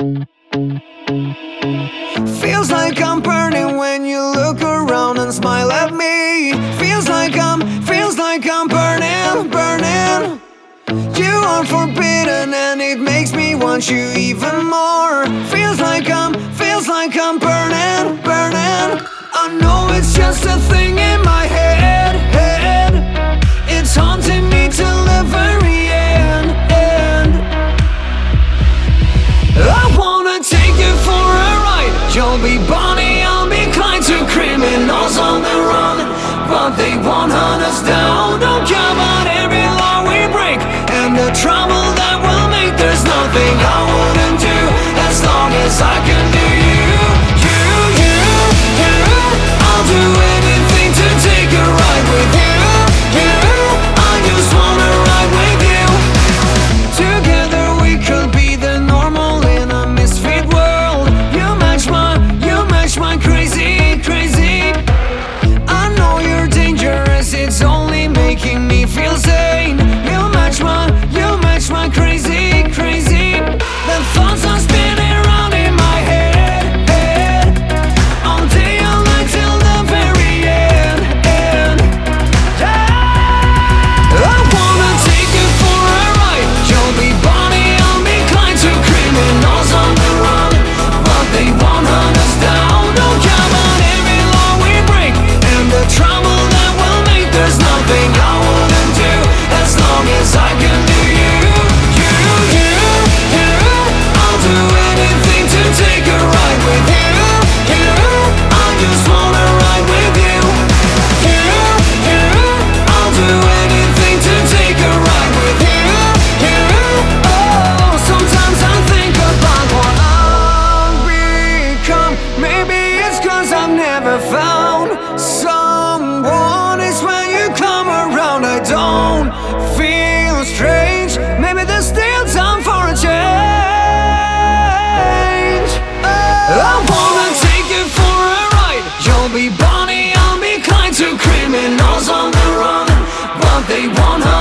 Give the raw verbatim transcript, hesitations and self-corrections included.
Feels like I'm burning when you look around and smile at me. Feels like I'm, feels like I'm burning, burning. You are forbidden and it makes me want you even more. Feels like I'm, feels like I'm burning, burning. I know it's just a thing in my head, head. It's haunting me till the very end, end. I wanna take you for a ride. You'll be Bonnie, I'll be Clyde. Two criminals on the run, but they won't hunt us down. Don't care about every law we break and the trouble that we'll make. There's nothing I wouldn't do as long as I can do you. You, you, you. I'll do anything to take a ride with you. You, I just wanna ride with you. Together we could be the normal in a misfit world. You match my, you match my crazy, crazy. I know you're dangerous, it's only making me feel sane. You match my, you match my crazy, crazy. The thoughts are spinning around in my head, head. All day, all night till the very end, end. Yeah. I wanna take you for a ride. You'll be Bonnie, I'll be Clyde. Two criminals on the run, but they won't hunt us down. Don't care about every law we break and the trouble that we'll make. There's nothing I wouldn't do as long as I can do you. You, you, you. I'll do anything to take a ride with you. You, I just wanna ride with you. You, you. I'll do anything to take a ride with you. You, oh, sometimes I think about what I've become. Maybe it's 'cause I've never found someone. It's when you come around I don't feel strange. Maybe there's still time for a change. I wanna take you for a ride. You'll be Bonnie, I'll be Clyde. Two criminals on the run, but they won't